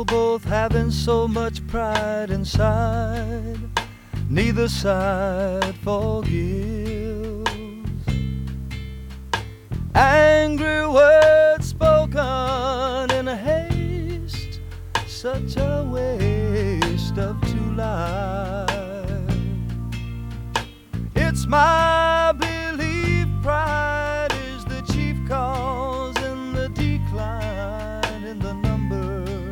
both having so much pride inside, neither side forgives. Angry words spoken in haste, such a waste of two lives. It's my